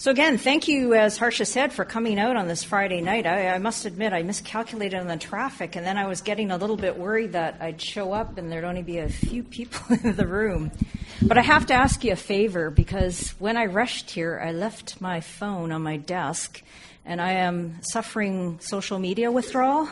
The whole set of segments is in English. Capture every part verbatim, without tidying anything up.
So again, thank you, as Harsha said, for coming out on this Friday night. I, I must admit, I miscalculated on the traffic, and then I was getting a little bit worried that I'd show up and there'd only be a few people in the room. But I have to ask you a favor, because when I rushed here, I left my phone on my desk, and I am suffering social media withdrawal.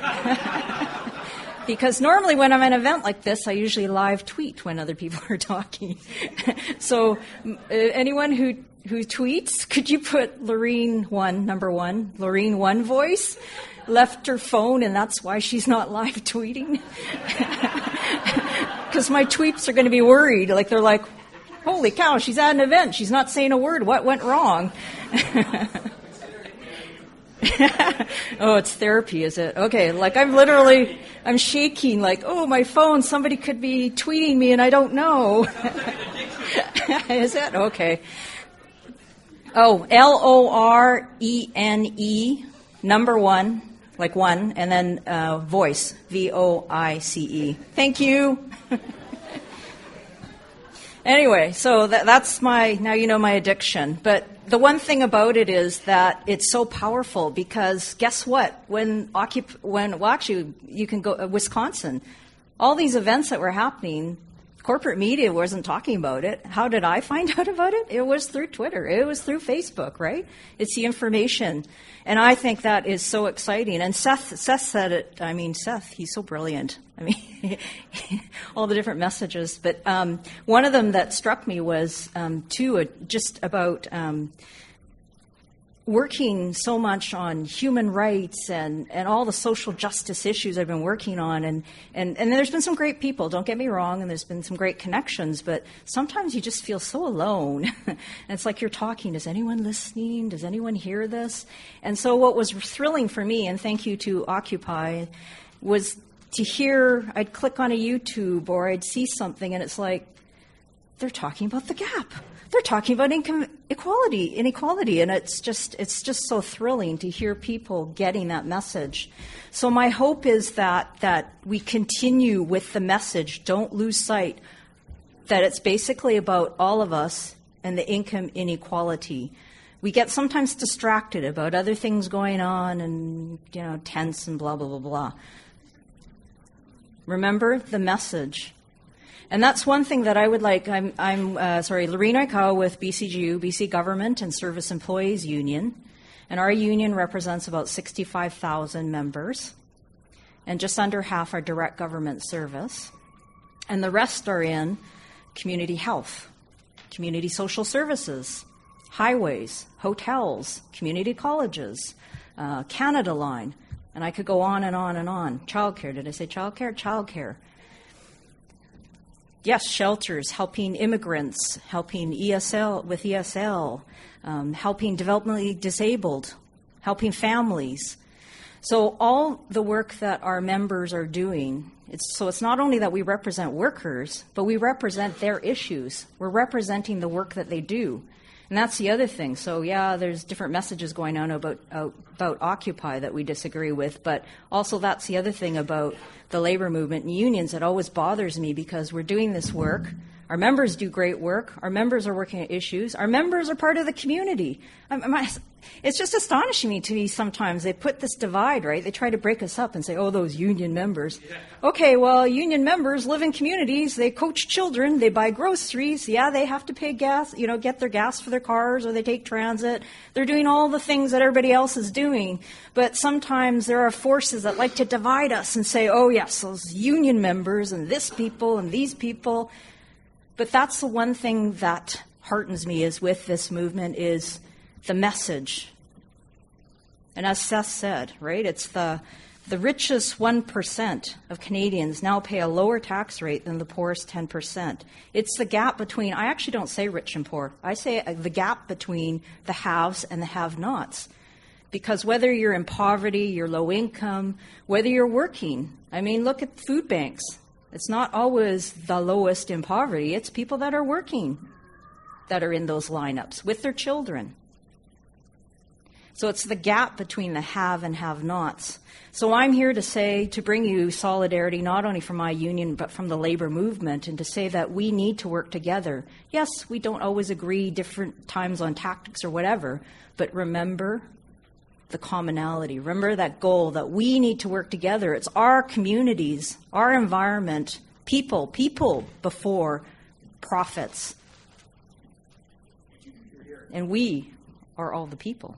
Because normally when I'm at an event like this, I usually live tweet when other people are talking. So uh, anyone who who tweets, could you put Loreen one, number one, Loreen one voice, left her phone, and that's why she's not live tweeting? Because my tweets are going to be worried. Like, they're like, holy cow, she's at an event. She's not saying a word. What went wrong? Oh, it's therapy, is it? Okay, like I'm literally, I'm shaking like, oh, my phone, somebody could be tweeting me and I don't know. Is it? Okay. Oh, L O R E N E, number one, like one, and then uh, voice, V O I C E. Thank you. Anyway, so that, that's my, now you know my addiction. But the one thing about it is that it's so powerful, because guess what? When, occup- when well, actually, you can go, uh, Wisconsin, all these events that were happening, corporate media wasn't talking about it. How did I find out about it? It was through Twitter. It was through Facebook, right? It's the information. And I think that is so exciting. And Seth, Seth said it. I mean, Seth, he's so brilliant. I mean, all the different messages. But um, one of them that struck me was, um, too, uh, just about um, working so much on human rights and, and all the social justice issues I've been working on. And, and, and there's been some great people, don't get me wrong, and there's been some great connections, but sometimes you just feel so alone. And it's like you're talking, is anyone listening? Does anyone hear this? And so what was thrilling for me, and thank you to Occupy, was to hear, I'd click on a YouTube or I'd see something and it's like, they're talking about the gap. They're talking about income equality, inequality, and it's just it's just so thrilling to hear people getting that message. So my hope is that that we continue with the message. Don't lose sight that it's basically about all of us and the income inequality. We get sometimes distracted about other things going on and, you know, tense and blah, blah, blah, blah. Remember the message. And that's one thing that I would like. I'm, I'm uh, sorry, Loreen Aikau with B C G U, B C Government and Service Employees Union. And our union represents about sixty-five thousand members. And just under half are direct government service. And the rest are in community health, community social services, highways, hotels, community colleges, uh, Canada Line. And I could go on and on and on. Childcare. Did I say childcare? Childcare. Yes, shelters, helping immigrants, helping E S L with E S L, um, helping developmentally disabled, helping families. So all the work that our members are doing, it's, so it's not only that we represent workers, but we represent their issues. We're representing the work that they do. And that's the other thing. So, yeah, there's different messages going on about uh, about Occupy that we disagree with, but also that's the other thing about the labor movement and unions that always bothers me, because we're doing this work. Our members do great work. Our members are working at issues. Our members are part of the community. I'm, I'm, it's just astonishing me to me sometimes. They put this divide, right? They try to break us up and say, oh, those union members. Yeah. Okay, well, union members live in communities. They coach children. They buy groceries. Yeah, they have to pay gas, you know, get their gas for their cars, or they take transit. They're doing all the things that everybody else is doing. But sometimes there are forces that like to divide us and say, oh, yes, those union members and this people and these people. But that's the one thing that heartens me is with this movement is the message. And as Seth said, right, it's the the richest one percent of Canadians now pay a lower tax rate than the poorest ten percent. It's the gap between, I actually don't say rich and poor. I say the gap between the haves and the have-nots. Because whether you're in poverty, you're low income, whether you're working, I mean, look at food banks. It's not always the lowest in poverty. It's people that are working that are in those lineups with their children. So it's the gap between the have and have-nots. So I'm here to say, to bring you solidarity not only from my union but from the labor movement, and to say that we need to work together. Yes, we don't always agree different times on tactics or whatever, but remember the commonality. Remember that goal that we need to work together. It's our communities, our environment, people, people before profits. And we are all the people.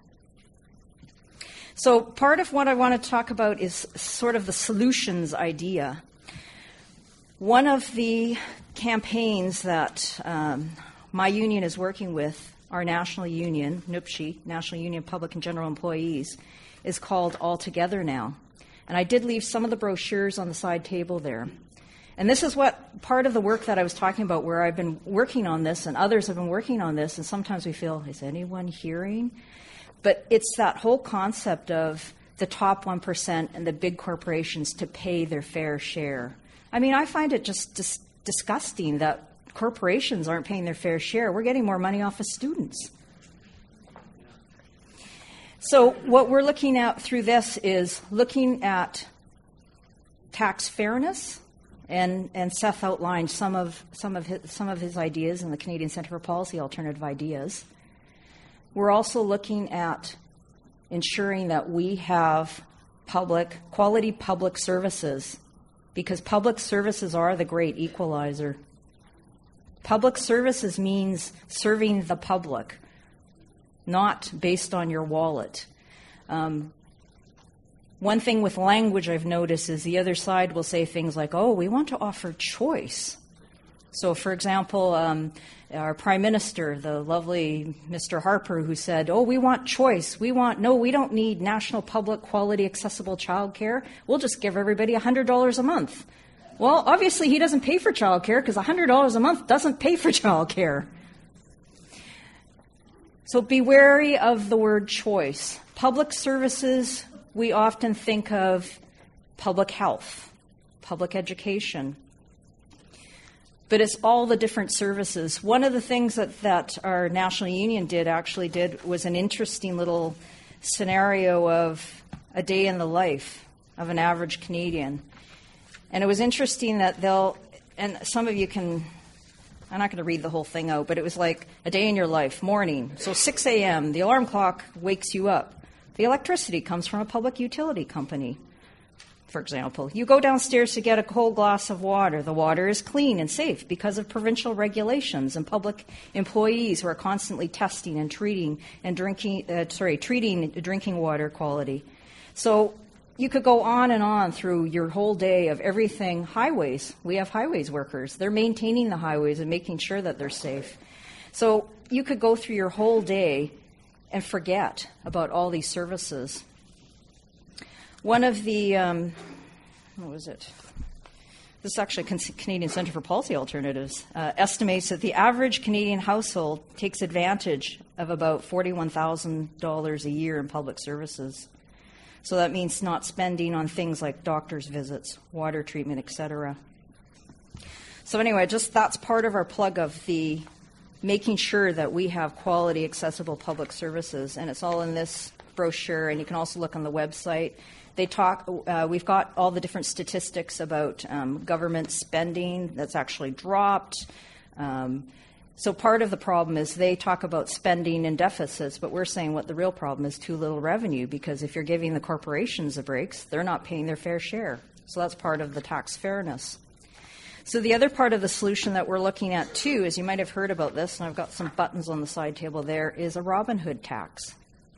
So part of what I want to talk about is sort of the solutions idea. One of the campaigns that um, my union is working with, our national union, N U P S I, National Union of Public and General Employees, is called All Together Now. And I did leave some of the brochures on the side table there. And this is what part of the work that I was talking about, where I've been working on this and others have been working on this, and sometimes we feel, is anyone hearing? But it's that whole concept of the top one percent and the big corporations to pay their fair share. I mean, I find it just dis- disgusting that corporations aren't paying their fair share. We're getting more money off of students. So what we're looking at through this is looking at tax fairness, and, and Seth outlined some of some of his, some of his ideas in the Canadian Centre for Policy Alternative Ideas. We're also looking at ensuring that we have public, quality public services, because public services are the great equalizer. Public services means serving the public, not based on your wallet. Um, one thing with language I've noticed is the other side will say things like, oh, we want to offer choice. So, for example, um, our Prime Minister, the lovely Mister Harper, who said, oh, we want choice. We want, no, we don't need national public quality accessible childcare. We'll just give everybody one hundred dollars a month. Well, obviously he doesn't pay for childcare because one hundred dollars a month doesn't pay for childcare. So be wary of the word choice. Public services, we often think of public health, public education. But it's all the different services. One of the things that, that our national union did actually did was an interesting little scenario of a day in the life of an average Canadian. And it was interesting that they'll, and some of you can, I'm not going to read the whole thing out, but it was like a day in your life, morning. So six a.m., the alarm clock wakes you up. The electricity comes from a public utility company. For example, you go downstairs to get a cold glass of water. The water is clean and safe because of provincial regulations and public employees who are constantly testing and treating and drinking, uh, sorry, treating drinking water quality. So you could go on and on through your whole day of everything. Highways, we have highways workers. They're maintaining the highways and making sure that they're safe. So you could go through your whole day and forget about all these services. One of the, um, what was it? This is actually Canadian Centre for Policy Alternatives, uh, estimates that the average Canadian household takes advantage of about forty-one thousand dollars a year in public services. So that means not spending on things like doctor's visits, water treatment, et cetera. So anyway, just that's part of our plug of the making sure that we have quality, accessible public services, and it's all in this brochure, and you can also look on the website. They talk. Uh, we've got all the different statistics about um, government spending that's actually dropped. Um, so part of the problem is they talk about spending and deficits, but we're saying what the real problem is too little revenue, because if you're giving the corporations the breaks, they're not paying their fair share. So that's part of the tax fairness. So the other part of the solution that we're looking at too, is you might have heard about this, and I've got some buttons on the side table there, is a Robin Hood tax.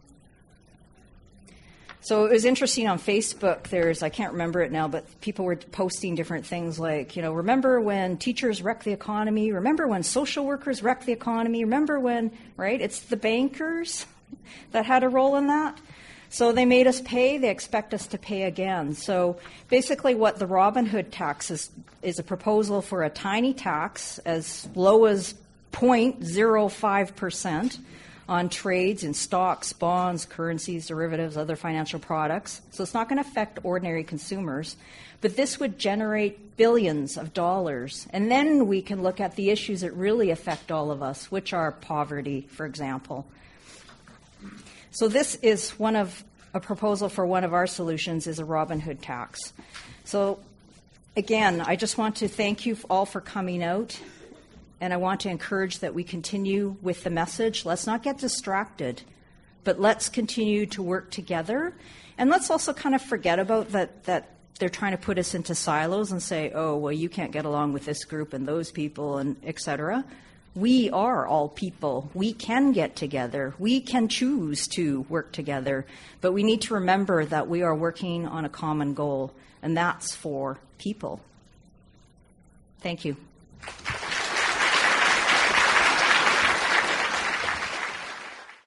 So it was interesting on Facebook, there's, I can't remember it now, but people were posting different things like, you know, remember when teachers wrecked the economy? Remember when social workers wrecked the economy? Remember when, right? It's the bankers that had a role in that. So they made us pay, they expect us to pay again. So basically what the Robin Hood tax is, is a proposal for a tiny tax as low as zero point zero five percent on trades in stocks, bonds, currencies, derivatives, other financial products. So it's not going to affect ordinary consumers. But this would generate billions of dollars. And then we can look at the issues that really affect all of us, which are poverty, for example. So this is one of a proposal for one of our solutions is a Robin Hood tax. So again, I just want to thank you all for coming out, and I want to encourage that we continue with the message. Let's not get distracted, but let's continue to work together. And let's also kind of forget about that, that they're trying to put us into silos and say, oh, well, you can't get along with this group and those people and et cetera. We are all people. We can get together. We can choose to work together. But we need to remember that we are working on a common goal, and that's for people. Thank you.